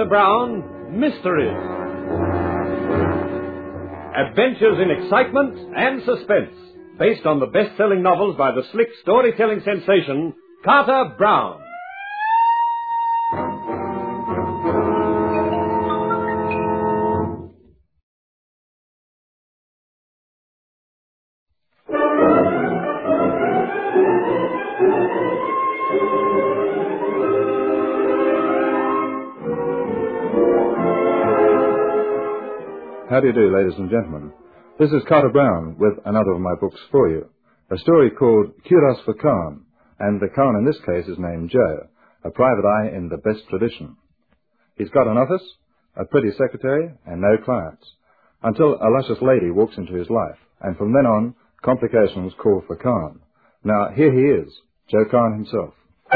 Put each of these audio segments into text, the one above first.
Carter Brown, Mysteries. Adventures in excitement and suspense, based on the best-selling novels by the slick storytelling sensation, Carter Brown. How do you do, ladies and gentlemen? This is Carter Brown with another of my books for you. A story called Kudos for Khan, and the Khan in this case is named Joe, a private eye in the best tradition. He's got an office, a pretty secretary, and no clients, until a luscious lady walks into his life, and from then on, complications call for Khan. Now, here he is, Joe Khan himself.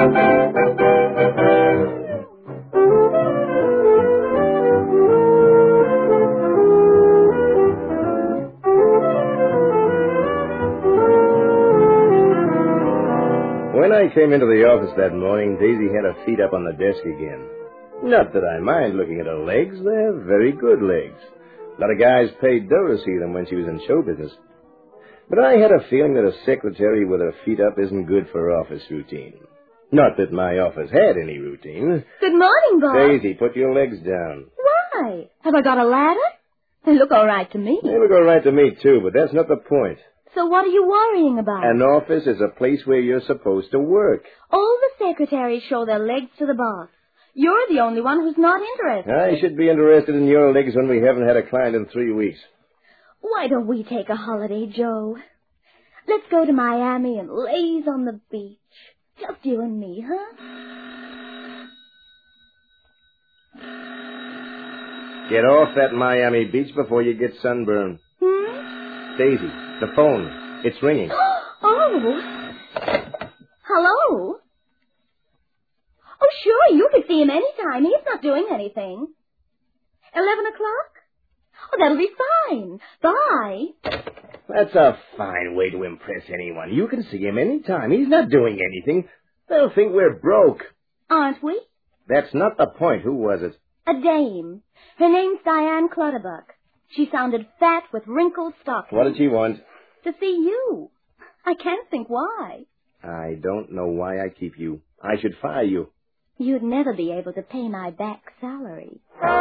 When I came into the office that morning, Daisy had her feet up on the desk again. Not that I mind looking at her legs. They're very good legs. A lot of guys paid dough to see them when she was in show business. But I had a feeling that a secretary with her feet up isn't good for office routine. Not that my office had any routine. Good morning, Bob. Daisy, put your legs down. Why? Have I got a ladder? They look all right to me. They look all right to me, too, but that's not the point. So what are you worrying about? An office is a place where you're supposed to work. All the secretaries show their legs to the boss. You're the only one who's not interested. I should be interested in your legs when we haven't had a client in 3 weeks. Why don't we take a holiday, Joe? Let's go to Miami and laze on the beach. Just you and me, huh? Get off that Miami beach before you get sunburned. Daisy, the phone. It's ringing. Oh. Hello? Oh, sure, you can see him anytime. He's not doing anything. 11 o'clock? Oh, that'll be fine. Bye. That's a fine way to impress anyone. You can see him anytime. He's not doing anything. They'll think we're broke. Aren't we? That's not the point. Who was it? A dame. Her name's Diane Clutterbuck. She sounded fat with wrinkled stockings. What did she want? To see you. I can't think why. I don't know why I keep you. I should fire you. You'd never be able to pay my back salary.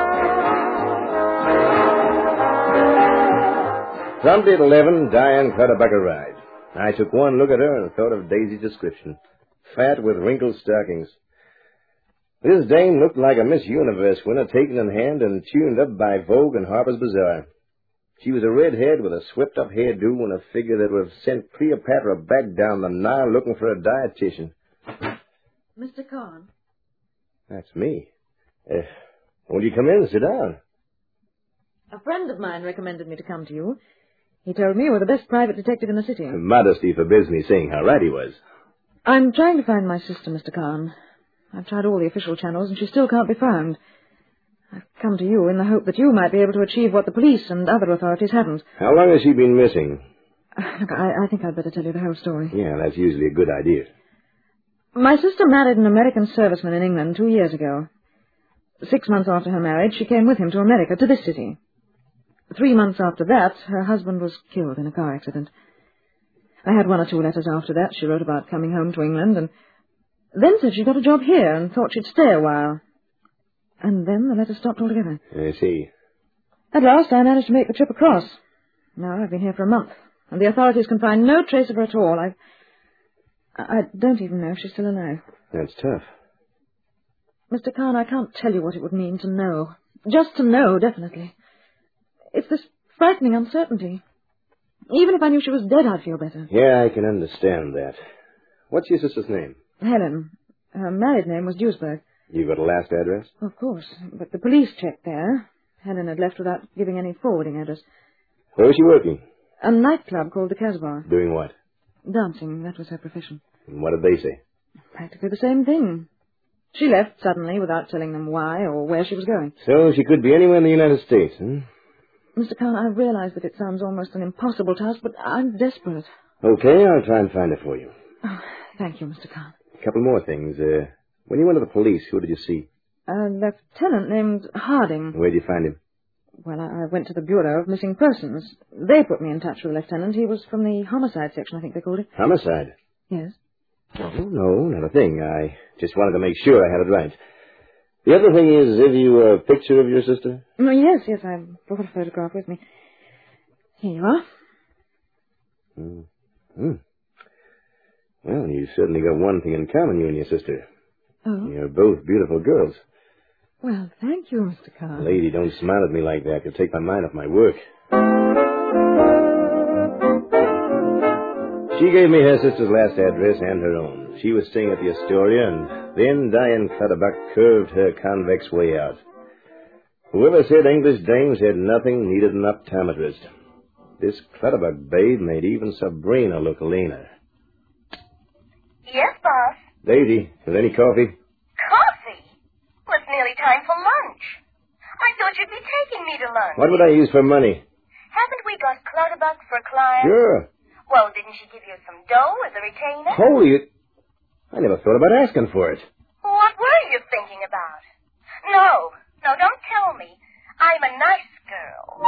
Promptly at 11, Diane Clutterbuck arrived. I took one look at her and thought of Daisy's description. Fat with wrinkled stockings. This dame looked like a Miss Universe winner taken in hand and tuned up by Vogue and Harper's Bazaar. She was a redhead with a swept-up hairdo and a figure that would have sent Cleopatra back down the Nile looking for a dietitian. Mr. Khan. That's me. Won't you come in and sit down? A friend of mine recommended me to come to you. He told me you were the best private detective in the city. Modesty forbids me saying how right he was. I'm trying to find my sister, Mr. Khan. I've tried all the official channels, and she still can't be found. I've come to you in the hope that you might be able to achieve what the police and other authorities haven't. How long has she been missing? Look, I think I'd better tell you the whole story. Yeah, that's usually a good idea. My sister married an American serviceman in England 2 years ago. 6 months after her marriage, she came with him to America, to this city. 3 months after that, her husband was killed in a car accident. I had 1 or 2 letters after that. She wrote about coming home to England, and then said she got a job here and thought she'd stay a while. And then the letter stopped altogether. I see. At last, I managed to make the trip across. Now, I've been here for a month, and the authorities can find no trace of her at all. I don't even know if she's still alive. That's tough. Mr. Khan, I can't tell you what it would mean to know. Just to know, definitely. It's this frightening uncertainty. Even if I knew she was dead, I'd feel better. Yeah, I can understand that. What's your sister's name? Helen. Her married name was Duisberg. You got a last address? Of course, but the police checked there. Helen had left without giving any forwarding address. Where was she working? A nightclub called the Casbah. Doing what? Dancing, that was her profession. And what did they say? Practically the same thing. She left suddenly without telling them why or where she was going. So she could be anywhere in the United States, huh? Mr. Khan, I realize that it sounds almost an impossible task, but I'm desperate. Okay, I'll try and find it for you. Oh, thank you, Mr. Khan. A couple more things. When you went to the police, who did you see? A lieutenant named Harding. Where'd you find him? Well, I went to the Bureau of Missing Persons. They put me in touch with the lieutenant. He was from the homicide section, I think they called it. Homicide? Yes. Oh, no, not a thing. I just wanted to make sure I had it right. The other thing is, have you a picture of your sister? Oh, yes, I brought a photograph with me. Here you are. Well, you certainly got one thing in common, you and your sister. Oh? You're both beautiful girls. Well, thank you, Mr. Carr. Lady, don't smile at me like that. You'll take my mind off my work. She gave me her sister's last address and her own. She was staying at the Astoria, and then Diane Clutterbuck curved her convex way out. Whoever said English dames had nothing needed an optometrist. This Clutterbuck babe made even Sabrina look leaner. Yes, boss. Daisy, is any coffee? Coffee? Well, it's nearly time for lunch. I thought you'd be taking me to lunch. What would I use for money? Haven't we got Clutterbuck for clients? Sure. Well, didn't she give you some dough as a retainer? Holy, I never thought about asking for it. What were you thinking about? No, don't tell me. I'm a nice girl.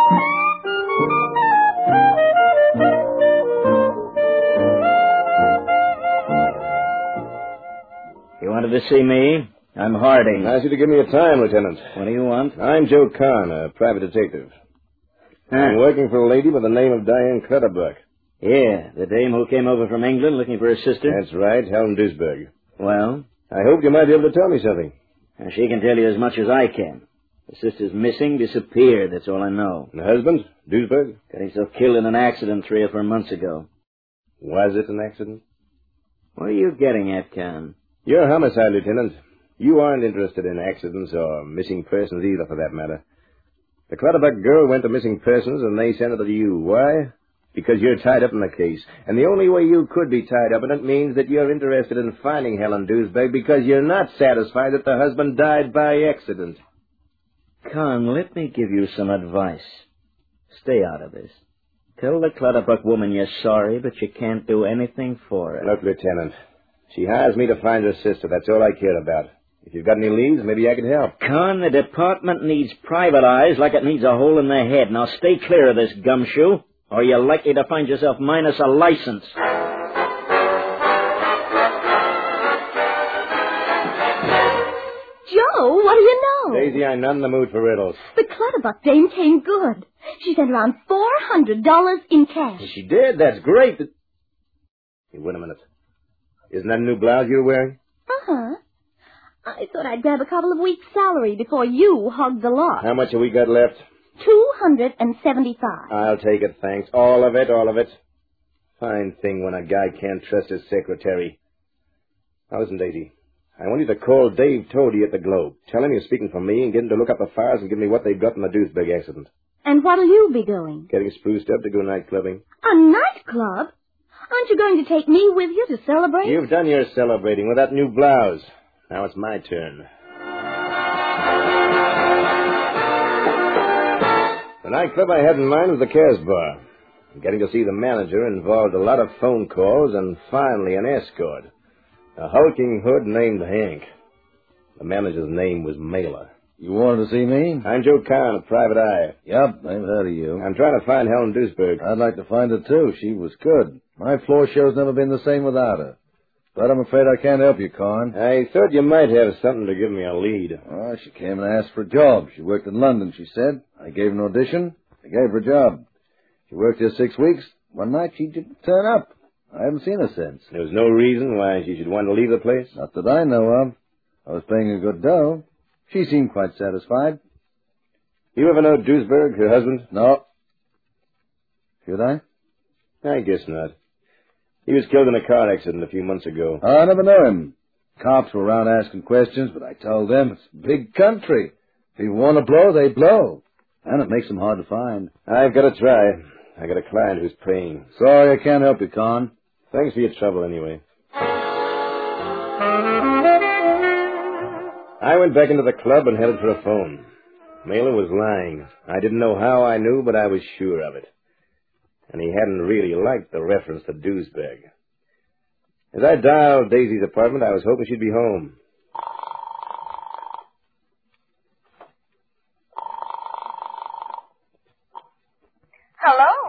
You wanted to see me? I'm Harding. I ask you to give me a time, Lieutenant. What do you want? I'm Joe Kahn, a private detective. I'm working for a lady by the name of Diane Clutterbuck. Yeah, the dame who came over from England looking for her sister? That's right, Helen Duisberg. Well? I hoped you might be able to tell me something. She can tell you as much as I can. The sister's missing, disappeared, that's all I know. And the husband, Duisberg? Got himself killed in an accident 3 or 4 months ago. Was it an accident? What are you getting at, Kahn? You're a homicide, Lieutenant. You aren't interested in accidents or missing persons either, for that matter. The Clutterbuck girl went to missing persons, and they sent it to you. Why? Because you're tied up in the case. And the only way you could be tied up in it means that you're interested in finding Helen Duisberg because you're not satisfied that the husband died by accident. Kahn, let me give you some advice. Stay out of this. Tell the Clutterbuck woman you're sorry, but you can't do anything for her. Look, Lieutenant, she hires me to find her sister. That's all I care about. If you've got any leads, maybe I could help. Kahn, the department needs private eyes like it needs a hole in the head. Now stay clear of this gumshoe, or you're likely to find yourself minus a license. Joe, what do you know? Daisy, I'm not in the mood for riddles. The Clutterbuck dame came good. She sent around $400 in cash. She did? That's great. Hey, wait a minute. Isn't that a new blouse you're wearing? Uh-huh. I thought I'd grab a couple of weeks' salary before you hogged the lot. How much have we got left? $275. I'll take it, thanks. All of it, all of it. Fine thing when a guy can't trust his secretary. Now listen, Daisy. I want you to call Dave Toady at the Globe. Tell him you're speaking for me and get him to look up the files and give me what they've got in the Duisberg accident. And what'll you be doing? Getting spruced up to go night clubbing. A nightclub? Aren't you going to take me with you to celebrate? You've done your celebrating with that new blouse. Now it's my turn. The nightclub I had in mind was the Cares Bar. Getting to see the manager involved a lot of phone calls and finally an escort. A hulking hood named Hank. The manager's name was Mailer. You wanted to see me? I'm Joe Kahn, a private eye. Yep, I've heard of you. I'm trying to find Helen Duisberg. I'd like to find her, too. She was good. My floor show's never been the same without her. But I'm afraid I can't help you, Kahn. I thought you might have something to give me a lead. Oh, she came and asked for a job. She worked in London, she said. I gave an audition. I gave her a job. She worked here 6 weeks. One night she didn't turn up. I haven't seen her since. There was no reason why she should want to leave the place? Not that I know of. I was paying her good dough. She seemed quite satisfied. You ever know Duisberg, her husband? No. Should I? I guess not. He was killed in a car accident a few months ago. I never knew him. Cops were around asking questions, but I told them it's a big country. If you want to blow, they blow. And it makes them hard to find. I've got to try. I got a client who's paying. Sorry I can't help you, Kahn. Thanks for your trouble, anyway. I went back into the club and headed for a phone. Mailer was lying. I didn't know how I knew, but I was sure of it. And he hadn't really liked the reference to Duisberg. As I dialed Daisy's apartment, I was hoping she'd be home.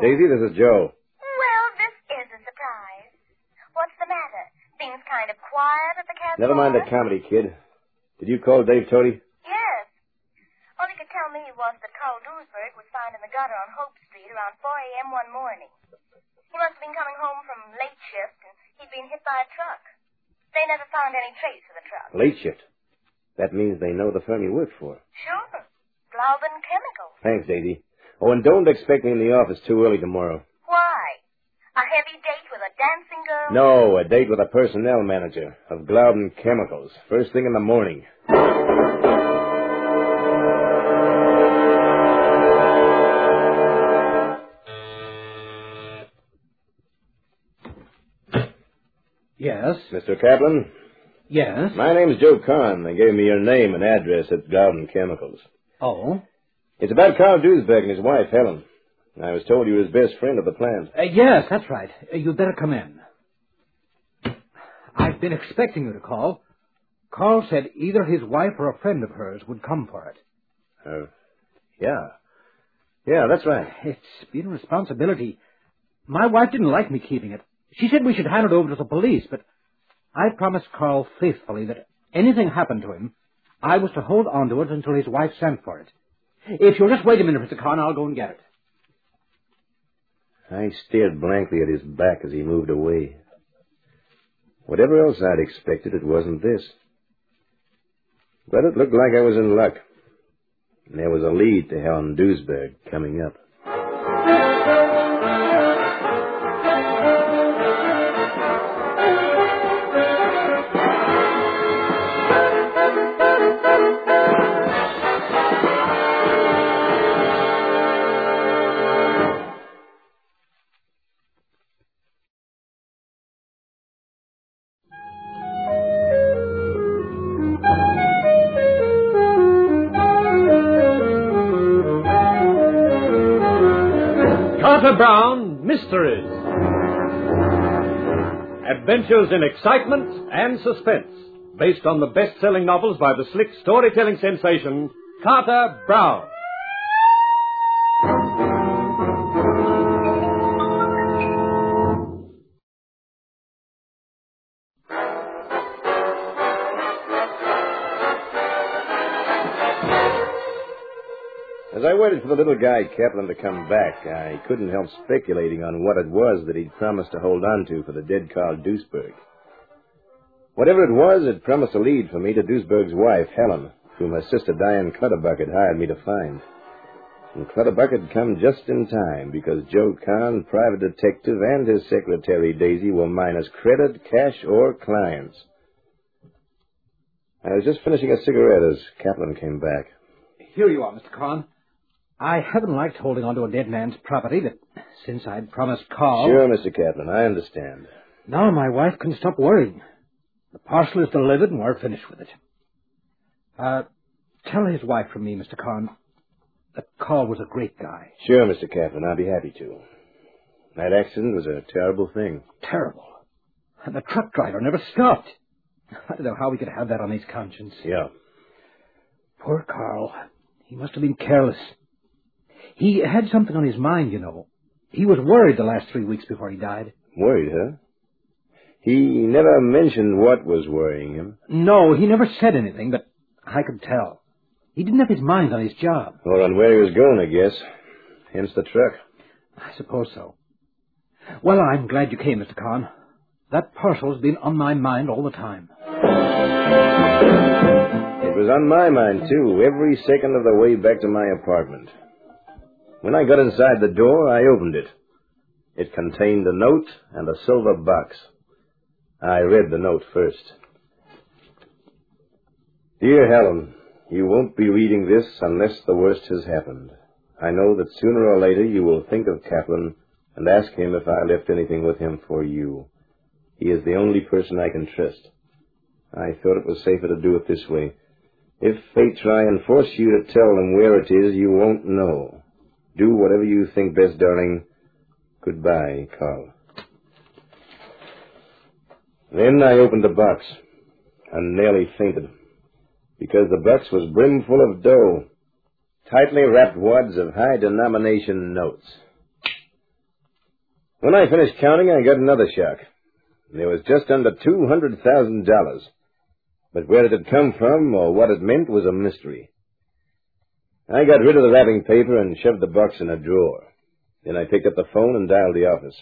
Daisy, this is Joe. Well, this is a surprise. What's the matter? Things kind of quiet at the Castle? Never mind the comedy, kid. Did you call Dave Toady? Yes. All he could tell me was that Carl Duesberg was found in the gutter on Hope Street around 4 a.m. one morning. He must have been coming home from late shift, and he'd been hit by a truck. They never found any trace of the truck. Late shift. That means they know the firm you work for. Sure. Glauben Chemicals. Thanks, Daisy. Oh, and don't expect me in the office too early tomorrow. Why? A heavy date with a dancing girl? No, a date with a personnel manager of Glauben Chemicals. First thing in the morning. Yes? Mr. Kaplan? Yes? My name's Joe Kahn. They gave me your name and address at Glauben Chemicals. Oh? It's about Carl Duesberg and his wife, Helen. I was told you were his best friend at the plant. Yes, that's right. You'd better come in. I've been expecting you to call. Carl said either his wife or a friend of hers would come for it. Yeah. Yeah, that's right. It's been a responsibility. My wife didn't like me keeping it. She said we should hand it over to the police, but I promised Carl faithfully that anything happened to him, I was to hold on to it until his wife sent for it. If you'll just wait a minute, Mr. Kahn, I'll go and get it. I stared blankly at his back as he moved away. Whatever else I'd expected, it wasn't this. But it looked like I was in luck. And there was a lead to Helen Duesberg coming up. Carter Brown Mysteries. Adventures in excitement and suspense, based on the best-selling novels by the slick storytelling sensation, Carter Brown. As I waited for the little guy Kaplan to come back, I couldn't help speculating on what it was that he'd promised to hold on to for the dead Carl Duesberg. Whatever it was, it promised a lead for me to Duesberg's wife, Helen, whom her sister Diane Clutterbuck had hired me to find. And Clutterbuck had come just in time, because Joe Kahn, private detective, and his secretary, Daisy, were minus credit, cash, or clients. I was just finishing a cigarette as Kaplan came back. Here you are, Mr. Kahn. I haven't liked holding on to a dead man's property, but since I'd promised Carl... Sure, Mr. Kaplan, I understand. Now my wife can stop worrying. The parcel is delivered and we're finished with it. Tell his wife from me, Mr. Kahn, that Carl was a great guy. Sure, Mr. Kaplan, I'll be happy to. That accident was a terrible thing. Terrible. And the truck driver never stopped. I don't know how he could have that on his conscience. Yeah. Poor Carl. He must have been careless. He had something on his mind, you know. He was worried the last 3 weeks before he died. Worried, huh? He never mentioned what was worrying him. No, he never said anything, but I could tell. He didn't have his mind on his job. Or on where he was going, I guess. Hence the truck. I suppose so. Well, I'm glad you came, Mr. Kahn. That parcel's been on my mind all the time. It was on my mind, too, every second of the way back to my apartment. When I got inside the door, I opened it. It contained a note and a silver box. I read the note first. Dear Helen, you won't be reading this unless the worst has happened. I know that sooner or later you will think of Kaplan and ask him if I left anything with him for you. He is the only person I can trust. I thought it was safer to do it this way. If fate try and force you to tell them where it is, you won't know. Do whatever you think best, darling. Goodbye, Carl. Then I opened the box and nearly fainted, because the box was brimful of dough, tightly wrapped wads of high-denomination notes. When I finished counting, I got another shock. There was just under $200,000. But where it had come from or what it meant was a mystery. I got rid of the wrapping paper and shoved the box in a drawer. Then I picked up the phone and dialed the office.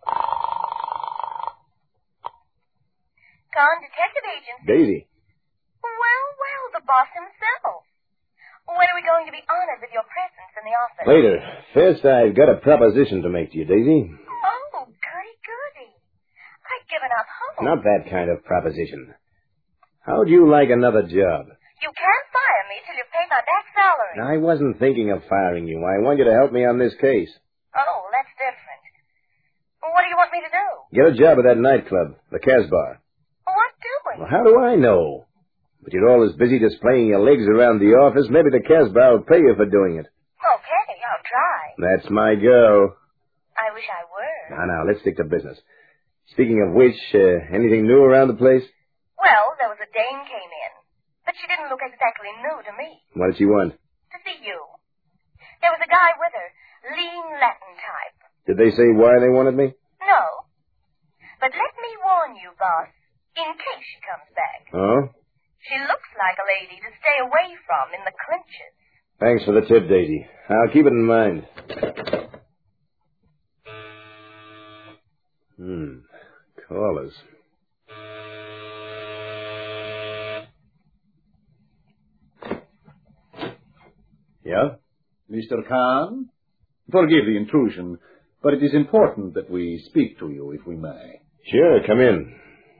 Con, detective agency. Daisy. Well, the boss himself. When are we going to be honored with your presence in the office? Later. First, I've got a proposition to make to you, Daisy. Oh, goody. I'd given up hope. Not that kind of proposition. How'd you like another job? You can't fire me till you've paid my back salary. I wasn't thinking of firing you. I want you to help me on this case. Oh, that's different. What do you want me to do? Get a job at that nightclub, the Casbah. What doing? Well, how do I know? But you're always busy displaying your legs around the office. Maybe the Casbah will pay you for doing it. Okay, I'll try. That's my girl. I wish I were. Now, let's stick to business. Speaking of which, anything new around the place? Well, there was a dame came in, but she didn't look exactly new to me. What did she want? To see you. There was a guy with her, lean Latin type. Did they say why they wanted me? No. But let me warn you, boss, in case she comes back. Oh? She looks like a lady to stay away from in the clinches. Thanks for the tip, Daisy. I'll keep it in mind. Callers. Yeah? Mr. Kahn? Forgive the intrusion, but it is important that we speak to you, if we may. Sure, come in.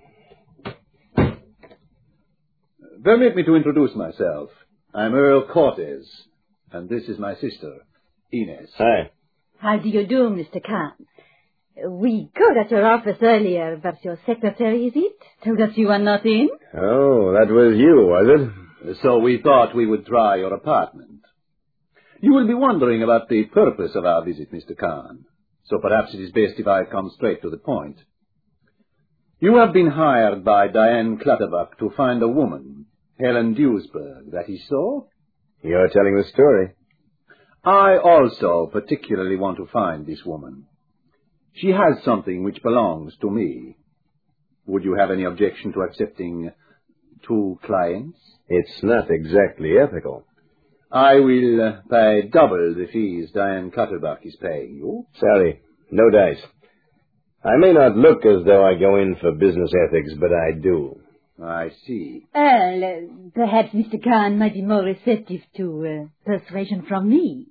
Permit me to introduce myself. I'm Earl Cortez, and this is my sister, Inez. Hi. How do you do, Mr. Kahn? We called at your office earlier, but your secretary, is it, told us you were not in? Oh, that was you, was it? So we thought we would try your apartment. You will be wondering about the purpose of our visit, Mr. Kahn, so perhaps it is best if I come straight to the point. You have been hired by Diane Clutterbuck to find a woman, Helen Duesberg. That is so? You're telling the story. I also particularly want to find this woman. She has something which belongs to me. Would you have any objection to accepting 2 clients? It's not exactly ethical. I will pay double the fees Diane Clutterbuck is paying you. Sorry, no dice. I may not look as though I go in for business ethics, but I do. I see. Perhaps Mr. Kahn might be more receptive to persuasion from me.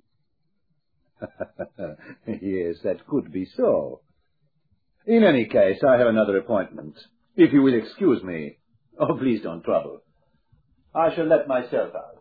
Yes, that could be so. In any case, I have another appointment. If you will excuse me. Oh, please don't trouble. I shall let myself out.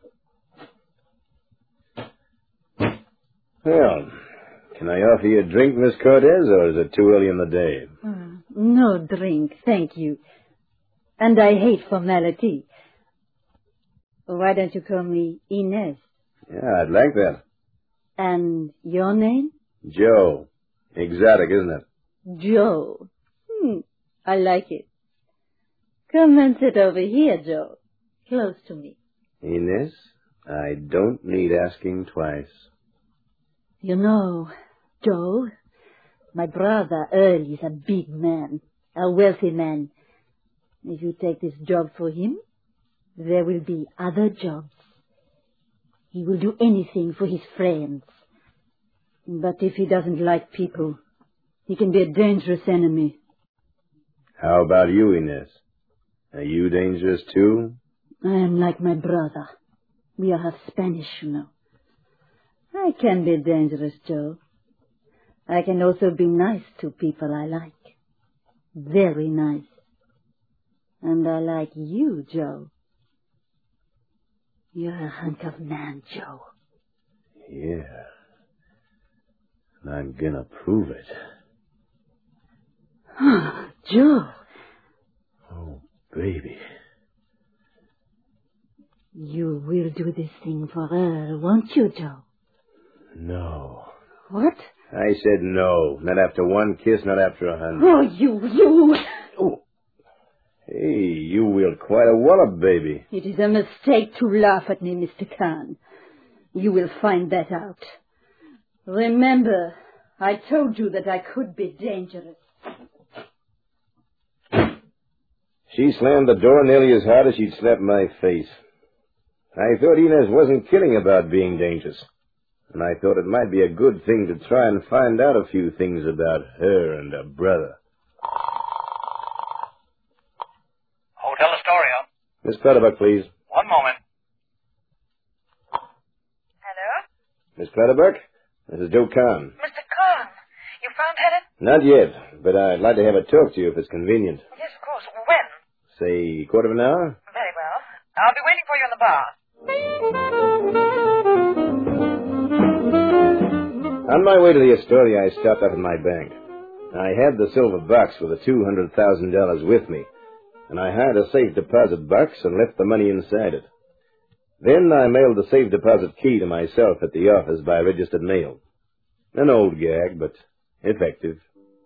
Well, can I offer you a drink, Miss Cortez, or is it too early in the day? No drink, thank you. And I hate formality. Why don't you call me Inez? Yeah, I'd like that. And your name? Joe. Exotic, isn't it? Joe. I like it. Come and sit over here, Joe. Close to me. Inez, I don't need asking twice. You know, Joe, my brother Earl is a big man, a wealthy man. If you take this job for him, there will be other jobs. He will do anything for his friends. But if he doesn't like people, he can be a dangerous enemy. How about you, Inez? Are you dangerous, too? I am like my brother. We are half Spanish, you know. I can be dangerous, Joe. I can also be nice to people I like. Very nice. And I like you, Joe. You're a hunk of man, Joe. Yeah. And I'm gonna prove it. Joe. Oh, baby. You will do this thing for her, won't you, Joe? No. What? I said no. Not after one kiss, not after 100. Oh, you! Oh. Hey, you wield quite a wallop, baby. It is a mistake to laugh at me, Mr. Kahn. You will find that out. Remember, I told you that I could be dangerous. She slammed the door nearly as hard as she'd slapped my face. I thought Inez wasn't kidding about being dangerous. And I thought it might be a good thing to try and find out a few things about her and her brother. Hotel Astoria. Miss Clutterbuck, please. One moment. Hello? Miss Clutterbuck, this is Joe Kahn. Mr. Kahn, you found Helen? Not yet, but I'd like to have a talk to you if it's convenient. Yes, of course. When? Say, quarter of an hour? Very well. I'll be waiting for you in the bar. On my way to the Astoria, I stopped up at my bank. I had the silver box with the $200,000 with me, and I hired a safe deposit box and left the money inside it. Then I mailed the safe deposit key to myself at the office by registered mail. An old gag, but effective.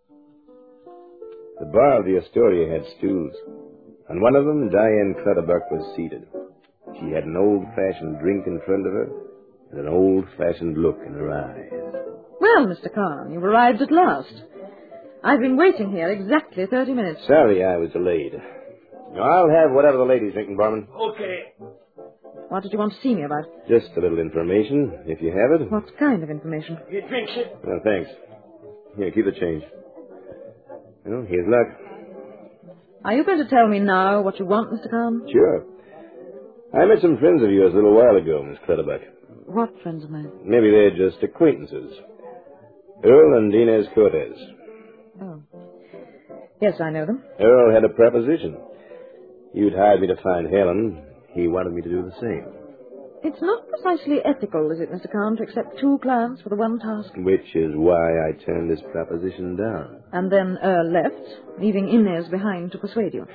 The bar of the Astoria had stools. On one of them, Diane Clutterbuck was seated. She had an old-fashioned drink in front of her and an old-fashioned look in her eyes. Well, Mr. Kahn, you've arrived at last. I've been waiting here exactly 30 minutes. Sorry I was delayed. I'll have whatever the lady's drinking, barman. Okay. What did you want to see me about? Just a little information, if you have it. What kind of information? He drinks it. Well, thanks. Here, keep the change. Well, here's luck. Are you going to tell me now what you want, Mr. Kahn? Sure. I met some friends of yours a little while ago, Miss Clutterbuck. What friends of mine? Maybe they're just acquaintances. Earl and Inez Cortez. Oh. Yes, I know them. Earl had a proposition. You'd hired me to find Helen. He wanted me to do the same. It's not precisely ethical, is it, Mr. Kahn, to accept two clients for the one task? Which is why I turned this proposition down. And then Earl left, leaving Inez behind to persuade you.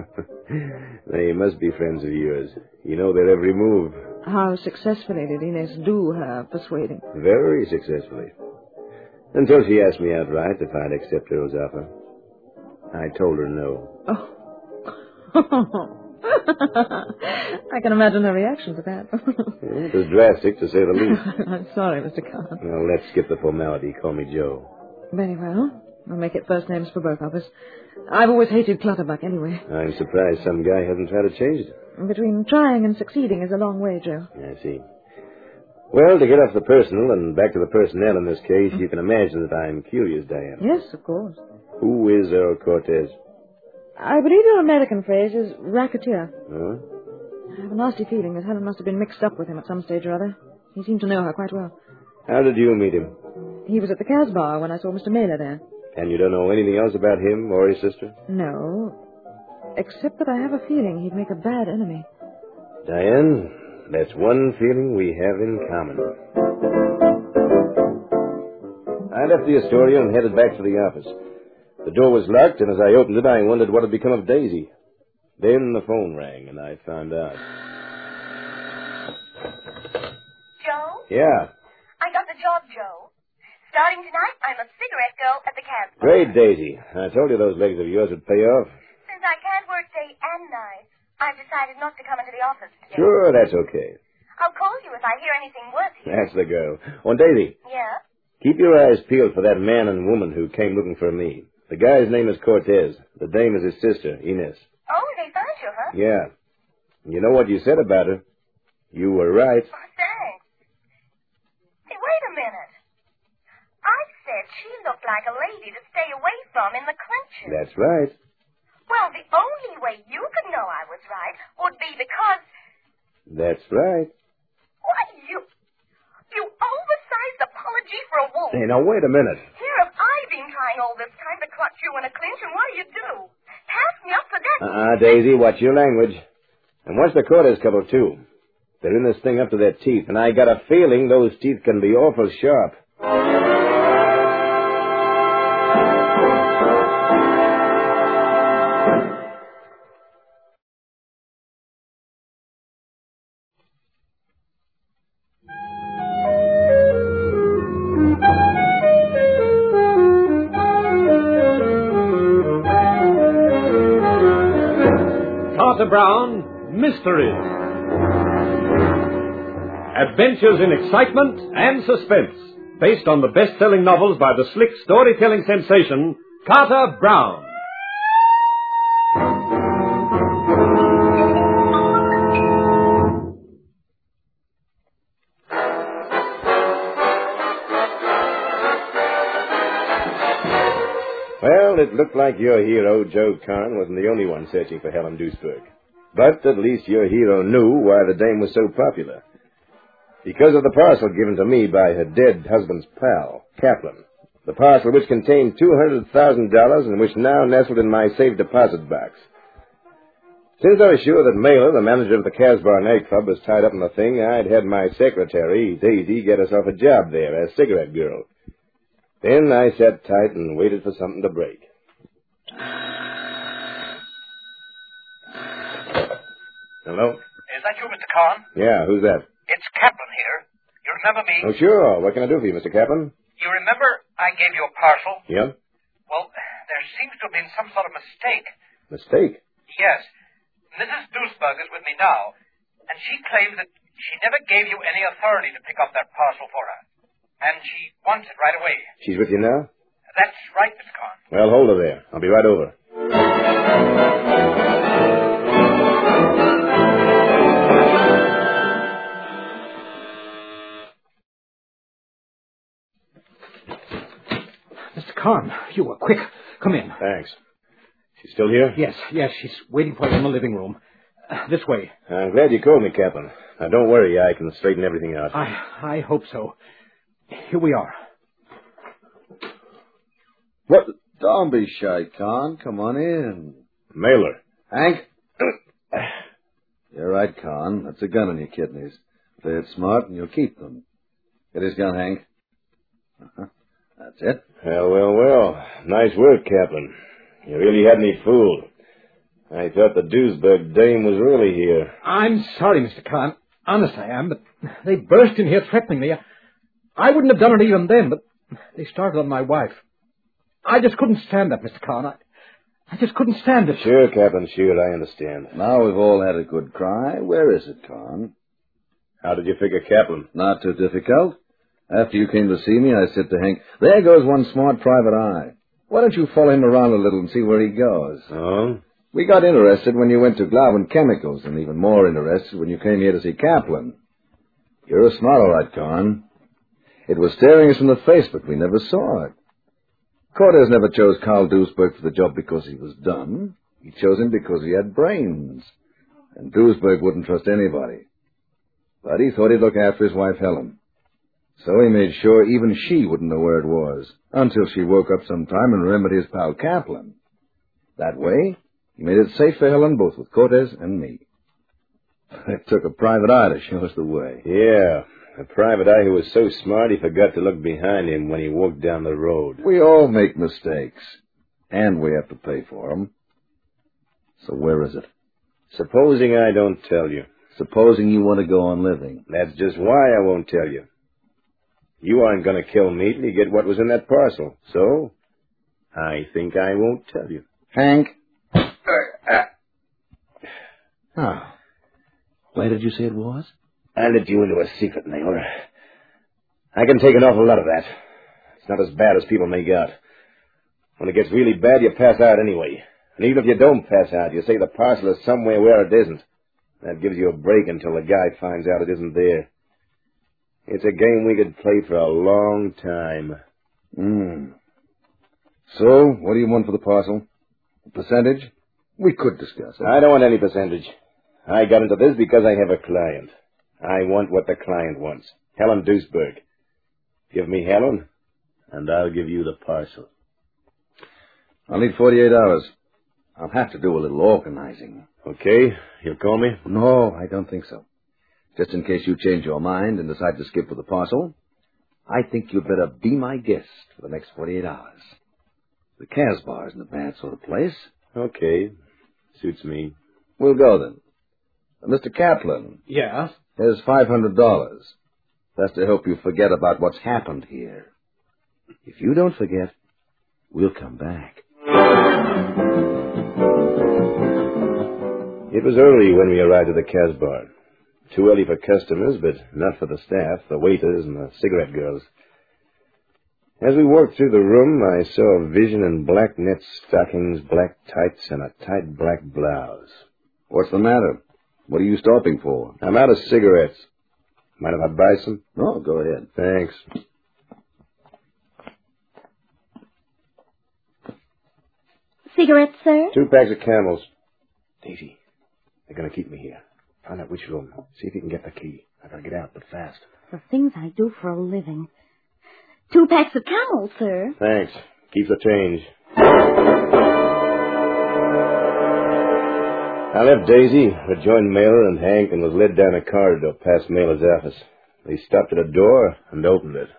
They must be friends of yours. You know their every move. How successfully did Inez do her persuading? Very successfully. Until she asked me outright if I'd accept Earl's offer. I told her no. Oh. I can imagine her reaction to that. It was drastic, to say the least. I'm sorry, Mr. Kahn. Well, let's skip the formality. Call me Joe. Very well. I'll make it first names for both of us. I've always hated Clutterbuck anyway. I'm surprised some guy hasn't tried to change it. Between trying and succeeding is a long way, Joe. I see. Well, to get off the personal and back to the personnel in this case, you can imagine that I'm curious, Diane. Yes, of course. Who is Earl Cortez? I believe your American phrase is racketeer. Huh? I have a nasty feeling that Helen must have been mixed up with him at some stage or other. He seemed to know her quite well. How did you meet him? He was at the Casbah when I saw Mr. Mailer there. And you don't know anything else about him or his sister? No, except that I have a feeling he'd make a bad enemy. Diane, that's one feeling we have in common. I left the Astoria and headed back to the office. The door was locked, and as I opened it, I wondered what had become of Daisy. Then the phone rang, and I found out. Joe? Yeah. I got the job, Joe. Starting tonight, I'm a cigarette girl at the camp. Great, Daisy. I told you those legs of yours would pay off. Since I can't work day and night, I've decided not to come into the office today. Sure, that's okay. I'll call you if I hear anything worth hearing. That's the girl. Oh, Daisy, Yeah? keep your eyes peeled for that man and woman who came looking for me. The guy's name is Cortez. The dame is his sister, Inez. Oh, they found you, huh? Yeah. You know what you said about her? You were right. Oh, thanks. Hey, wait a minute. I said she looked like a lady to stay away from in the clinches. That's right. Well, the only way you could know I was right would be because... That's right. Why, you oversized apology for a wolf. Hey, now, wait a minute. Here have I been trying all this time to clutch you in a clinch, and what do? Pass me up for that. Daisy, watch your language. And watch the Cortez couple, too. They're in this thing up to their teeth, and I got a feeling those teeth can be awful sharp. Carter Brown, Mysteries. Adventures in excitement and suspense, based on the best-selling novels by the slick storytelling sensation, Carter Brown. Well, it looked like your hero, Joe Kahn, wasn't the only one searching for Helen Duisberg. But at least your hero knew why the dame was so popular. Because of the parcel given to me by her dead husband's pal, Kaplan. The parcel which contained $200,000 and which now nestled in my safe deposit box. Since I was sure that Mailer, the manager of the Casbar Night Club, was tied up in the thing, I'd had my secretary, Daisy, get herself a job there as cigarette girl. Then I sat tight and waited for something to break. Hello? Is that you, Mr. Kahn? Yeah, who's that? It's Kaplan here. You remember me? Oh, sure. What can I do for you, Mr. Kaplan? You remember I gave you a parcel? Yeah? Well, there seems to have been some sort of mistake. Mistake? Yes. Mrs. Duisberg is with me now, and she claims that she never gave you any authority to pick up that parcel for her. And she wants it right away. She's with you now? That's right, Mr. Kahn. Well, hold her there. I'll be right over. Mr. Kahn, you were quick. Come in. Thanks. She's still here? Yes, she's waiting for you in the living room. This way. I'm glad you called me, Kaplan. Now, don't worry. I can straighten everything out. I hope so. Here we are. What? Don't be shy, Kahn. Come on in. Mailer. Hank? You're right, Kahn. That's a gun in your kidneys. Play it smart and you'll keep them. Get his gun, Hank. That's it. Well. Nice work, Kaplan. You really had me fooled. I thought the Duisberg dame was really here. I'm sorry, Mr. Kahn. Honest I am, but they burst in here threatening me. I wouldn't have done it even then, but they started on my wife. I just couldn't stand that, Mr. Kahn. I just couldn't stand it. Sure, Kaplan, sure, I understand. Now we've all had a good cry. Where is it, Kahn? How did you figure Kaplan? Not too difficult. After you came to see me, I said to Hank, there goes one smart private eye. Why don't you follow him around a little and see where he goes? Oh? We got interested when you went to Glauben Chemicals, and even more interested when you came here to see Kaplan. You're a smart, all right, Kahn. It was staring us in the face, but we never saw it. Cortez never chose Carl Duisberg for the job because he was dumb. He chose him because he had brains. And Duisberg wouldn't trust anybody. But he thought he'd look after his wife, Helen. So he made sure even she wouldn't know where it was, until she woke up sometime and remembered his pal Kaplan. That way, he made it safe for Helen, both with Cortez and me. It took a private eye to show us the way. Yeah, a private eye who was so smart he forgot to look behind him when he walked down the road. We all make mistakes, and we have to pay for them. So where is it? Supposing I don't tell you. Supposing you want to go on living. That's just why I won't tell you. You aren't going to kill me till you get what was in that parcel. So, I think I won't tell you. Hank? Where did you say it was? I let you into a secret, Naylor. I can take an awful lot of that. It's not as bad as people make out. When it gets really bad, you pass out anyway. And even if you don't pass out, you say the parcel is somewhere where it isn't. That gives you a break until the guy finds out it isn't there. It's a game we could play for a long time. So, what do you want for the parcel? A percentage? We could discuss it. I don't want any percentage. I got into this because I have a client. I want what the client wants. Helen Duisberg. Give me Helen, and I'll give you the parcel. I'll need 48 hours. I'll have to do a little organizing. Okay? You'll call me? No, I don't think so. Just in case you change your mind and decide to skip with the parcel, I think you'd better be my guest for the next 48 hours. The Casbar isn't a bad sort of place. Okay. Suits me. We'll go then. Mr. Kaplan. Yes? Here's $500. That's to help you forget about what's happened here. If you don't forget, we'll come back. It was early when we arrived at the Casbar. Too early for customers, but not for the staff, the waiters, and the cigarette girls. As we walked through the room, I saw a vision in black knit stockings, black tights, and a tight black blouse. What's the matter? What are you stopping for? I'm out of cigarettes. Mind if I buy some? No, go ahead. Thanks. Cigarettes, sir? 2 packs of Camels. Daisy, they're going to keep me here. Find out which room. See if you can get the key. I gotta get out, but fast. The things I do for a living. 2 packs of Camels, sir. Thanks. Keep the change. I left Daisy, rejoined Mailer and Hank, and was led down a corridor past Mailer's office. They stopped at a door and opened it.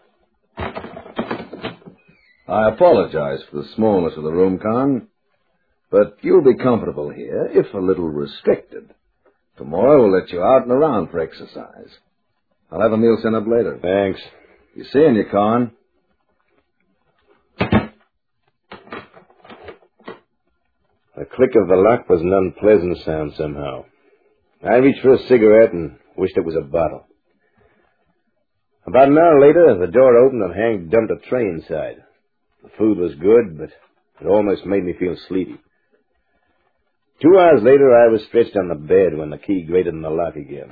I apologize for the smallness of the room, Con, but you'll be comfortable here, if a little restricted. Tomorrow we'll let you out and around for exercise. I'll have a meal sent up later. Thanks. You seeing you, Con? The click of the lock was an unpleasant sound somehow. I reached for a cigarette and wished it was a bottle. About an hour later, the door opened and Hank dumped a tray inside. The food was good, but it almost made me feel sleepy. 2 hours later, I was stretched on the bed when the key grated in the lock again.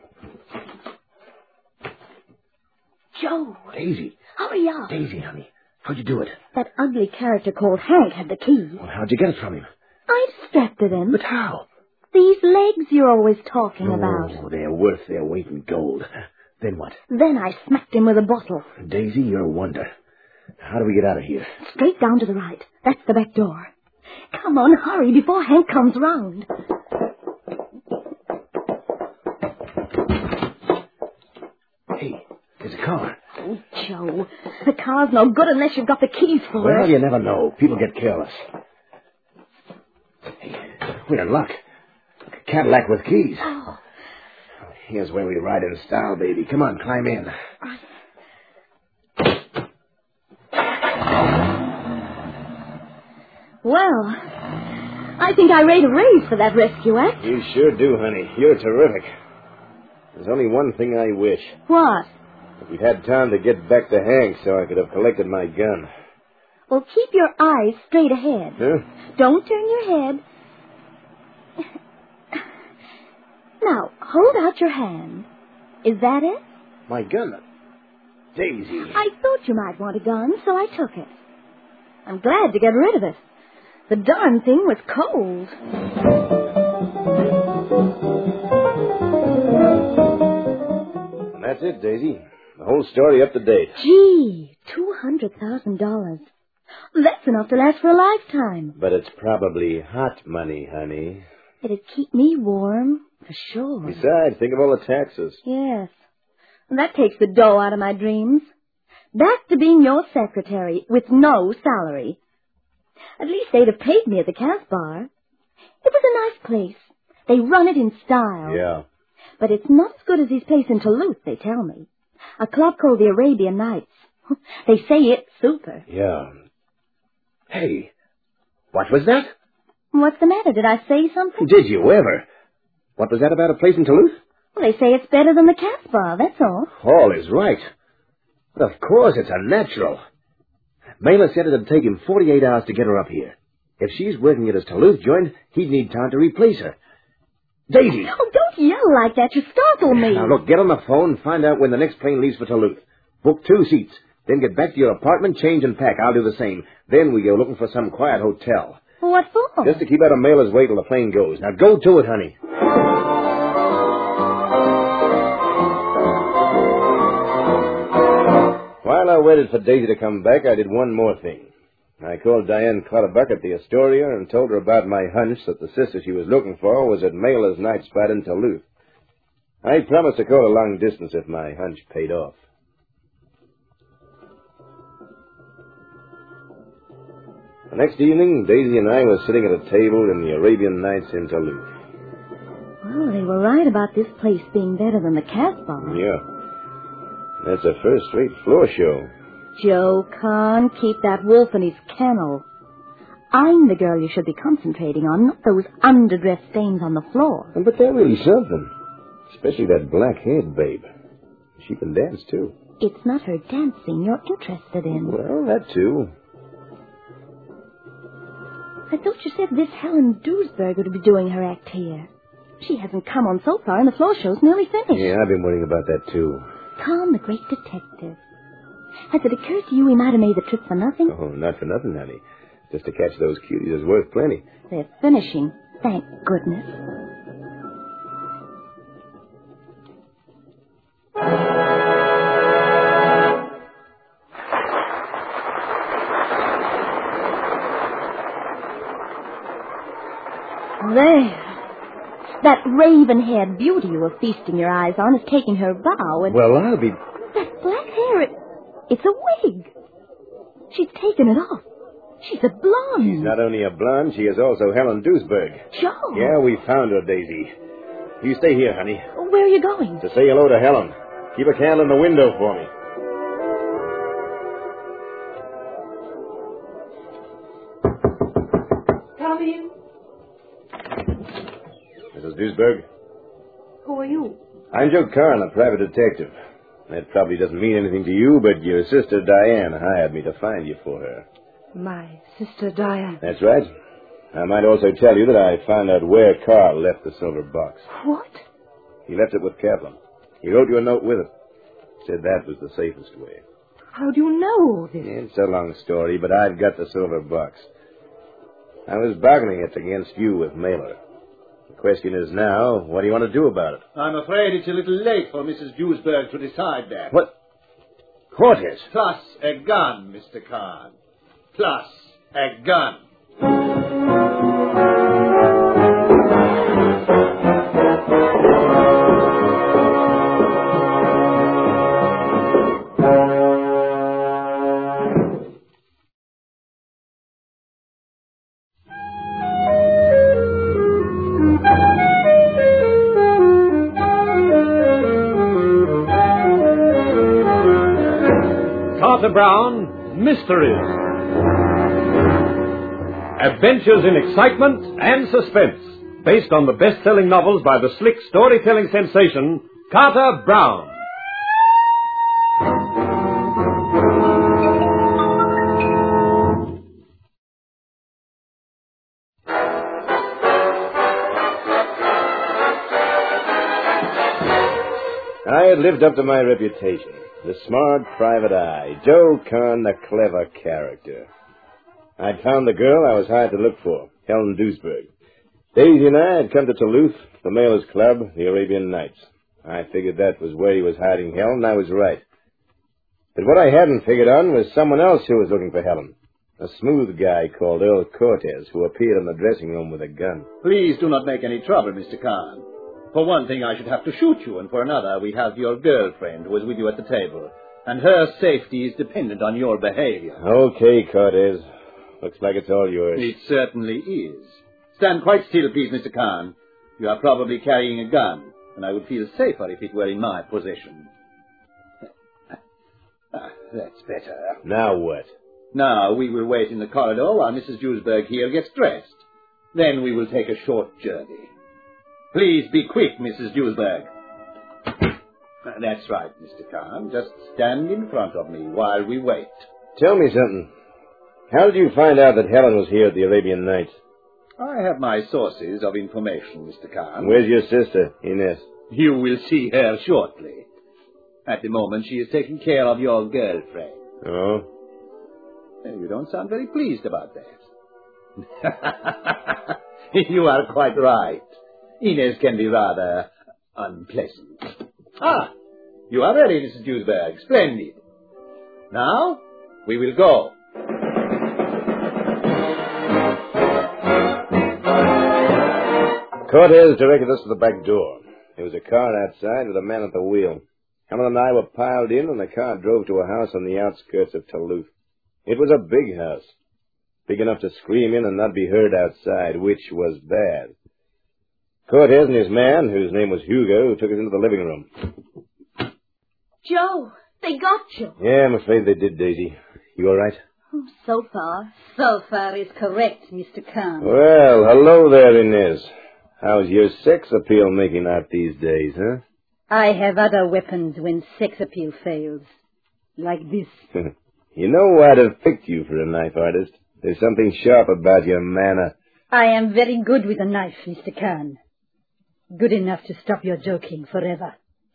Joe. Daisy. Hurry up. Daisy, honey. How'd you do it? That ugly character called Hank had the key. Well, how'd you get it from him? I distracted him. But how? These legs you're always talking about. Oh, they're worth their weight in gold. Then what? Then I smacked him with a bottle. Daisy, you're a wonder. How do we get out of here? Straight down to the right. That's the back door. Come on, hurry, before Hank comes round. Hey, there's a car. Oh, Joe, the car's no good unless you've got the keys for it. Well, you never know. People get careless. Hey, we're in luck. A Cadillac with keys. Oh. Here's where we ride in style, baby. Come on, climb in. Well, I think I rate a raise for that rescue act. You sure do, honey. You're terrific. There's only one thing I wish. What? If we'd had time to get back to Hank so I could have collected my gun. Well, keep your eyes straight ahead. Huh? Don't turn your head. Now, hold out your hand. Is that it? My gun? Daisy. I thought you might want a gun, so I took it. I'm glad to get rid of it. The darn thing was cold. And that's it, Daisy. The whole story up to date. Gee, $200,000. That's enough to last for a lifetime. But it's probably hot money, honey. It'd keep me warm, for sure. Besides, think of all the taxes. Yes. And that takes the dough out of my dreams. Back to being your secretary with no salary. At least they'd have paid me at the Casbah. It was a nice place. They run it in style. Yeah. But it's not as good as this place in Toulouse, they tell me. A club called the Arabian Nights. They say it's super. Yeah. Hey, what was that? What's the matter? Did I say something? Did you ever? What was that about a place in Toulouse? Well, they say it's better than the Casbah, that's all. Paul is right. But of course, it's a natural. Mailer said it'd take him 48 hours to get her up here. If she's working at his Toulouse joint, he'd need time to replace her. Daisy! Oh, don't yell like that. You startle me. Now, look, get on the phone and find out when the next plane leaves for Toulouse. Book 2 seats. Then get back to your apartment, change and pack. I'll do the same. Then we go looking for some quiet hotel. What for? Just to keep out of Mailer's way till the plane goes. Now, go to it, honey. While I waited for Daisy to come back, I did one more thing. I called Diane Clutterbuck at the Astoria and told her about my hunch that the sister she was looking for was at Mailer's night spot in Toulouse. I promised to call a long distance if my hunch paid off. The next evening, Daisy and I were sitting at a table in the Arabian Nights in Toulouse. Well, they were right about this place being better than the Casbah. Yeah. That's a first-rate floor show. Joe Kahn, keep that wolf in his kennel. I'm the girl you should be concentrating on, not those underdress stains on the floor. But they're really something. Especially that black-haired babe. She can dance, too. it's not her dancing you're interested in. Well, that too. I thought you said this Helen Duesberg would be doing her act here. She hasn't come on so far, and the floor show's nearly finished. Yeah, I've been worrying about that too. Tom, the great detective. Has it occurred to you we might have made the trip for nothing? Oh, not for nothing, honey. Just to catch those cuties is worth plenty. They're finishing, thank goodness. There. That raven-haired beauty you were feasting your eyes on is taking her bow, and... Well, I'll be... That black hair, it's a wig. She's taken it off. She's a blonde. She's not only a blonde, she is also Helen Duesberg. Joe. Yeah, we found her, Daisy. You stay here, honey. Where are you going? To say hello to Helen. Keep a candle in the window for me. Come in. Mrs. Duesberg? Who are you? I'm Joe Carn, a private detective. That probably doesn't mean anything to you, but your sister Diane hired me to find you for her. My sister Diane. That's right. I might also tell you that I found out where Carl left the silver box. What? He left it with Kaplan. He wrote you a note with it. Said that was the safest way. How do you know all this? It's a long story, but I've got the silver box. I was bargaining it against you with Mailer. The question is now, what do you want to do about it? I'm afraid it's a little late for Mrs. Duesberg to decide that. What? Cortez? Plus a gun, Mr. Carn. Plus a gun. Carter Brown, Mysteries. Adventures in excitement and suspense, based on the best-selling novels by the slick storytelling sensation, Carter Brown. I had lived up to my reputation. The smart private eye, Joe Carn, the clever character. I'd found the girl I was hired to look for, Helen Duesberg. Daisy and I had come to Toulouse, the Mailers Club, the Arabian Nights. I figured that was where he was hiding Helen, and I was right. But what I hadn't figured on was someone else who was looking for Helen. A smooth guy called Earl Cortez, who appeared in the dressing room with a gun. Please do not make any trouble, Mr. Carn. For one thing, I should have to shoot you, and for another, we have your girlfriend who was with you at the table, and her safety is dependent on your behavior. Okay, Cortez. Looks like it's all yours. It certainly is. Stand quite still, please, Mr. Carn. You are probably carrying a gun, and I would feel safer if it were in my possession. That's better. Now what? Now we will wait in the corridor while Mrs. Duesberg here gets dressed. Then we will take a short journey. Please be quick, Mrs. Duesberg. That's right, Mr. Carn. Just stand in front of me while we wait. Tell me something. How did you find out that Helen was here at the Arabian Nights? I have my sources of information, Mr. Carn. Where's your sister, Inez? You will see her shortly. At the moment, she is taking care of your girlfriend. Oh? You don't sound very pleased about that. You are quite right. Inez can be rather unpleasant. Ah, you are ready, Mrs. Duesberg. Splendid. Now, we will go. Cortez directed us to the back door. There was a car outside with a man at the wheel. Helen and I were piled in, and the car drove to a house on the outskirts of Toulouse. It was a big house, big enough to scream in and not be heard outside, which was bad. Cortez and his man, whose name was Hugo, took us into the living room. Joe, they got you. Yeah, I'm afraid they did, Daisy. You all right? So far. So far is correct, Mr. Carn. Well, hello there, Inez. How's your sex appeal making out these days, huh? I have other weapons when sex appeal fails. like this. You know I'd have picked you for a knife artist. There's something sharp about your manner. I am very good with a knife, Mr. Khan. Good enough to stop your joking forever.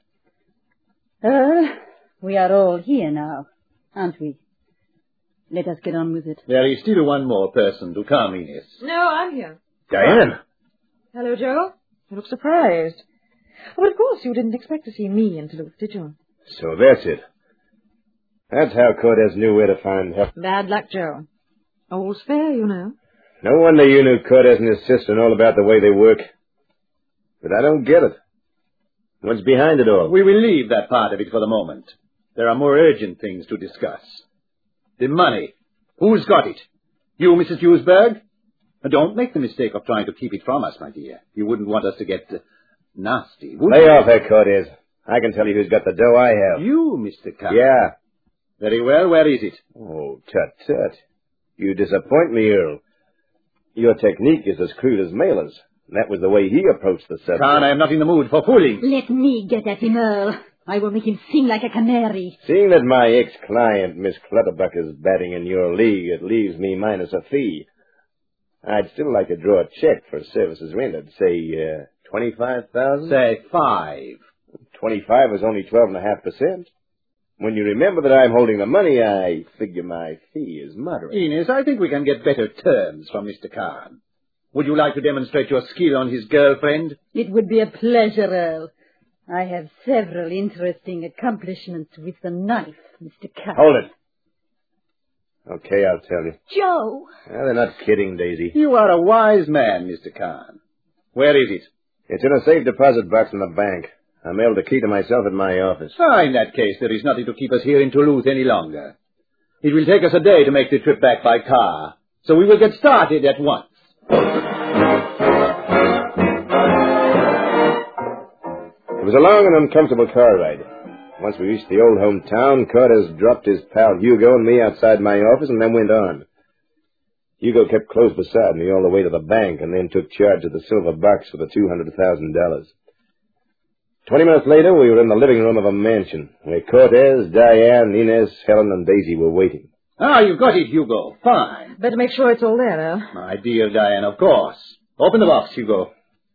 We are all here now, aren't we? Let us get on with it. There is still one more person to come, Ines. No, I'm here. Diane! Hello, Joe. You look surprised. Well, of course, you didn't expect to see me in Duluth, did you? So that's it. That's how Cortez knew where to find help. Bad luck, Joe. All's fair, you know. No wonder you knew Cortez and his sister and all about the way they work. But I don't get it. What's behind it all? We will leave that part of it for the moment. There are more urgent things to discuss. The money. Who's got it? You, Mrs. Duesberg? Don't make the mistake of trying to keep it from us, my dear. You wouldn't want us to get nasty, would Lay you? off there, Cortez. I can tell you who's got the dough I have. You, Mr. Khan. Yeah. Very well. Where is it? Oh, tut. You disappoint me, Earl. Your technique is as crude as Mailer's. That was the way he approached the subject. Khan, I am not in the mood for fooling. Let me get at him, Earl. I will make him sing like a canary. Seeing that my ex-client, Miss Clutterbuck, is batting in your league, it leaves me minus a fee. I'd still like to draw a check for services rendered. Say, $25,000? Say 5. 25 is only 12.5%. When you remember that I'm holding the money, I figure my fee is moderate. Ines, I think we can get better terms from Mr. Khan. Would you like to demonstrate your skill on his girlfriend? It would be a pleasure, Earl. I have several interesting accomplishments with the knife, Mr. Khan. Hold it. Okay, I'll tell you. Joe. Well, they're not kidding, Daisy. You are a wise man, Mr. Khan. Where is it? It's in a safe deposit box in the bank. I mailed the key to myself at my office. In that case, there is nothing to keep us here in Duluth any longer. It will take us a day to make the trip back by car, so we will get started at once. It was a long and uncomfortable car ride. Once we reached the old hometown, Cortez dropped his pal Hugo and me outside my office and then went on. Hugo kept close beside me all the way to the bank and then took charge of the silver box for the $200,000. 20 minutes later, we were in the living room of a mansion where Cortez, Diane, Inez, Helen, and Daisy were waiting. You got it, Hugo. Fine. Better make sure it's all there, Earl. My dear Diane, of course. Open the box, Hugo.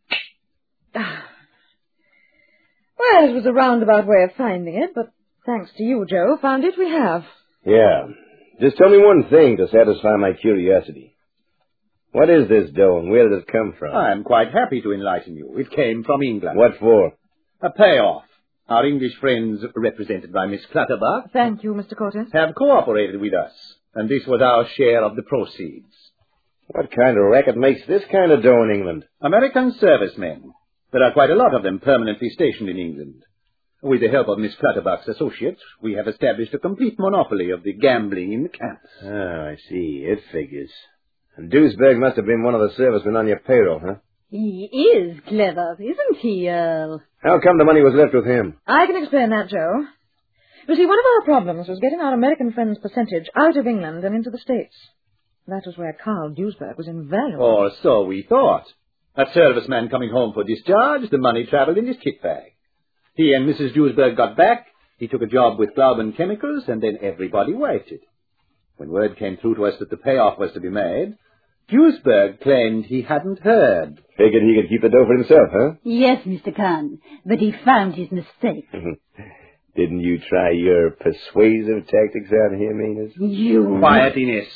Well, it was a roundabout way of finding it, but thanks to you, Joe, found it we have. Yeah. Just tell me one thing to satisfy my curiosity. What is this dough and where did it come from? I am quite happy to enlighten you. It came from England. What for? A payoff. Our English friends, represented by Miss Clutterbuck, Thank you, Mr. Cortez. have cooperated with us, and this was our share of the proceeds. What kind of racket makes this kind of dough in England? American servicemen. There are quite a lot of them permanently stationed in England. With the help of Miss Clutterbuck's associates, we have established a complete monopoly of the gambling in the camps. Oh, I see. It figures. And Duesberg must have been one of the servicemen on your payroll, huh? He is clever, isn't he, Earl? How come the money was left with him? I can explain that, Joe. You see, one of our problems was getting our American friend's percentage out of England and into the States. That was where Carl Duesberg was invaluable. Or so we thought. A serviceman coming home for discharge, the money traveled in his kit bag. He and Mrs. Duesberg got back, he took a job with Glauben Chemicals, and then everybody waited. When word came through to us that the payoff was to be made, Duesberg claimed he hadn't heard. Figured he could keep the dough for himself, huh? Yes, Mr. Khan, but he found his mistake. Didn't you try your persuasive tactics out here, Inez? You... Quiet, Ines.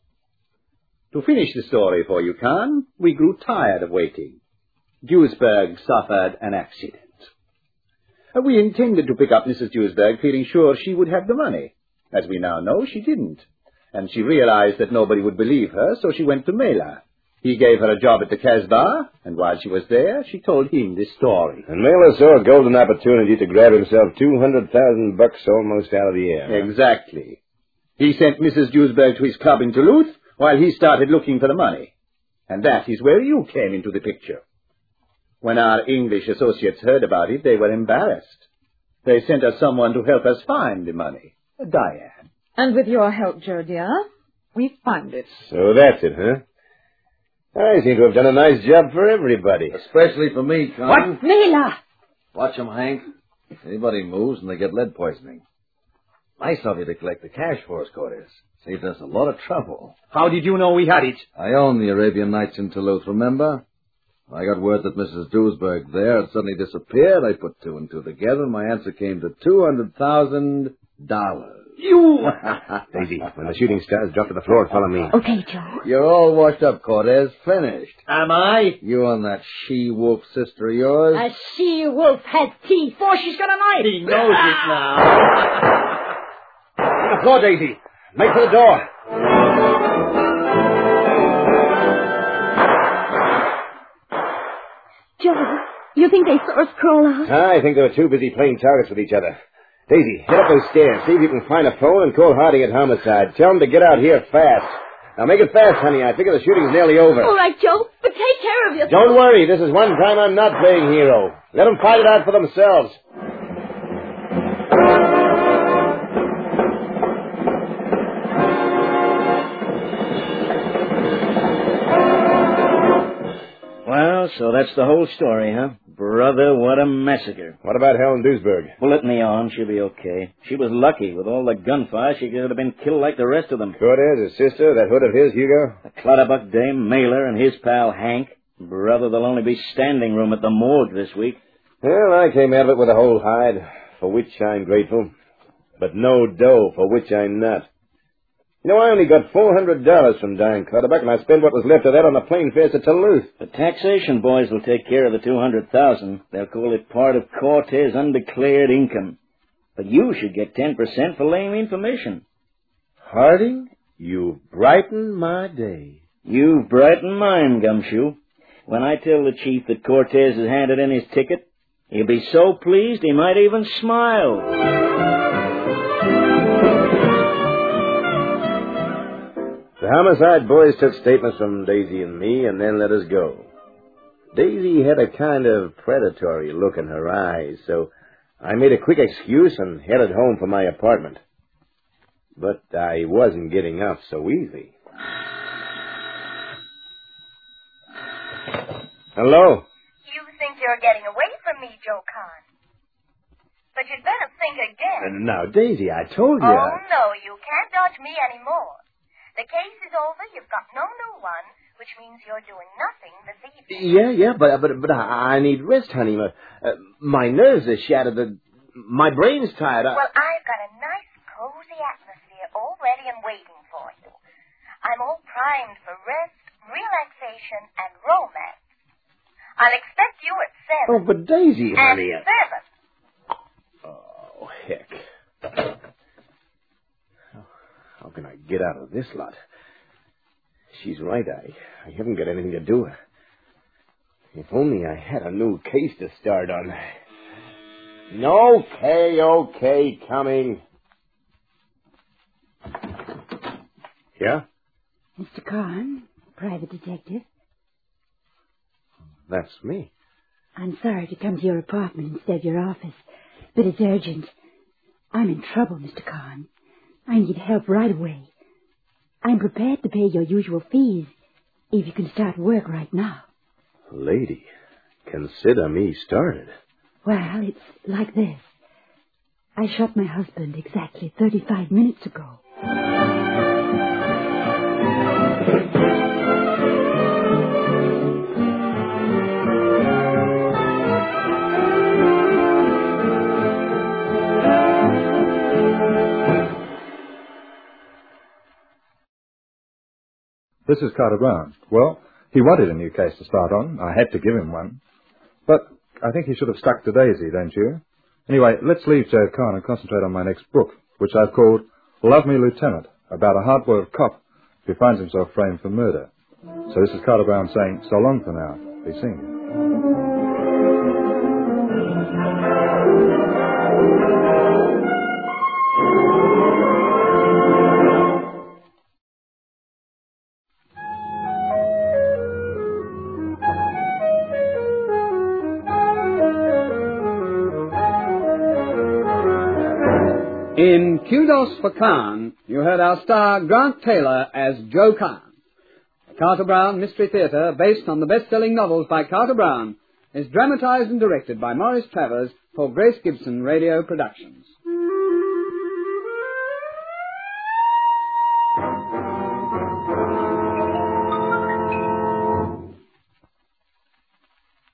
To finish the story for you, Khan, we grew tired of waiting. Duesberg suffered an accident. We intended to pick up Mrs. Duesberg, feeling sure she would have the money. As we now know, she didn't. And she realized that nobody would believe her, so she went to Mailer. He gave her a job at the Casbah, and while she was there, she told him this story. And Mailer saw a golden opportunity to grab himself $200,000 almost out of the air. Huh? Exactly. He sent Mrs. Duesberg to his club in Duluth, while he started looking for the money. And that is where you came into the picture. When our English associates heard about it, they were embarrassed. They sent us someone to help us find the money. Diane. And with your help, Joe, dear, we found it. So that's it, huh? I seem to have done a nice job for everybody. Especially for me, Con. What? Mailer! Watch 'em, Hank. If anybody moves and they get lead poisoning. Nice of you to collect the cash for us, Cortez. Saved us a lot of trouble. How did you know we had it? I own the Arabian Nights in Toulouse, remember? I got word that Mrs. Duisberg there had suddenly disappeared. I put two and two together, and my answer came to $200,000. You! Daisy, when the shooting stars drop to the floor, follow me. Okay, Joe. You're all washed up, Cortez. Finished. Am I? You and that she-wolf sister of yours. A she-wolf has teeth. Oh, she's got a knife. He knows it now. On the floor, Daisy. Make for the door. Joe, you think they saw us crawl out? I think they were too busy playing targets with each other. Daisy, head up those stairs. See if you can find a phone and call Harding at Homicide. Tell him to get out here fast. Now make it fast, honey. I figure the shooting's nearly over. All right, Joe, but take care of yourself. Don't worry. This is one time I'm not playing hero. Let them fight it out for themselves. Well, so that's the whole story, huh? Brother, what a massacre. What about Helen Duisberg? Bullet in the arm, she'll be okay. She was lucky. With all the gunfire, she could have been killed like the rest of them. Cortez, his sister, that hood of his, Hugo? The Clutterbuck dame, Mailer, and his pal Hank. Brother, there'll only be standing room at the morgue this week. Well, I came out of it with a whole hide, for which I'm grateful. But no dough, for which I'm not. You know, I only got $400 from Diane Clutterbuck, and I spent what was left of that on the plane fares to Toulouse. The taxation boys will take care of the $200,000. They'll call it part of Cortez' undeclared income. But you should get 10% for laying the information. Harding, you've brightened my day. You've brightened mine, Gumshoe. When I tell the chief that Cortez has handed in his ticket, he'll be so pleased he might even smile. The Homicide boys took statements from Daisy and me and then let us go. Daisy had a kind of predatory look in her eyes, so I made a quick excuse and headed home for my apartment. But I wasn't getting up so easy. Hello? You think you're getting away from me, Joe Kahn. But you'd better think again. Now, Daisy, I told you. Oh, no, you can't dodge me anymore. The case is over, you've got no new one, which means you're doing nothing this evening. Yeah, but I need rest, honey. My nerves are shattered. My brain's tired. Well, I've got a nice, cozy atmosphere all ready and waiting for you. I'm all primed for rest, relaxation, and romance. I'll expect you at 7. Oh, but Daisy, honey. At 7. Oh, heck. How can I get out of this lot? She's right. I haven't got anything to do. If only I had a new case to start on. Okay, coming. Yeah? Mr. Kahn, private detective. That's me. I'm sorry to come to your apartment instead of your office, but it's urgent. I'm in trouble, Mr. Kahn. I need help right away. I'm prepared to pay your usual fees if you can start work right now. Lady, consider me started. Well, it's like this. I shot my husband exactly 35 minutes ago. This is Carter Brown. Well, he wanted a new case to start on. I had to give him one. But I think he should have stuck to Daisy, don't you? Anyway, let's leave Joe Kahn and concentrate on my next book, which I've called Love Me, Lieutenant, about a hard-boiled cop who finds himself framed for murder. So this is Carter Brown saying so long for now. Be seen. In Kudos for Kahn, you heard our star Grant Taylor as Joe Kahn. The Carter Brown Mystery Theatre, based on the best-selling novels by Carter Brown, is dramatized and directed by Maurice Travers for Grace Gibson Radio Productions.